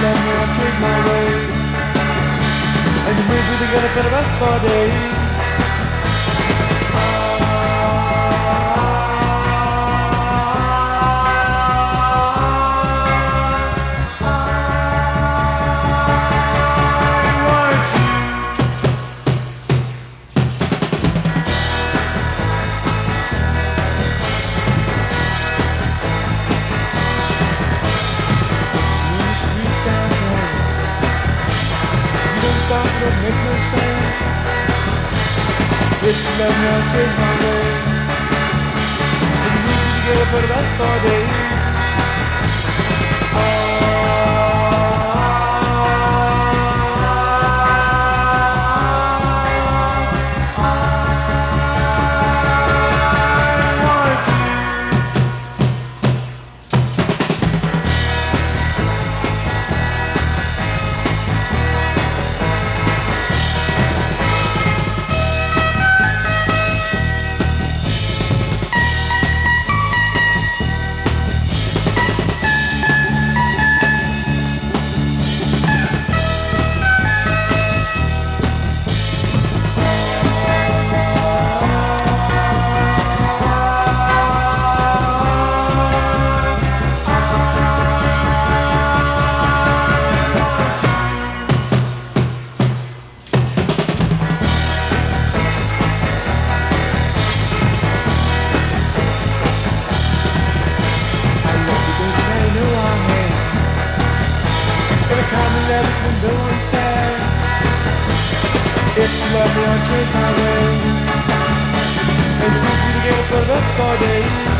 let me not change my ways. And you move me together for the rest of our days. Don't make no sense. If you let me, I'll change my ways. And you need to together for the rest of our days. Everything no one said. If you love me, I'll change my ways. And you need to get it for the rest of our days.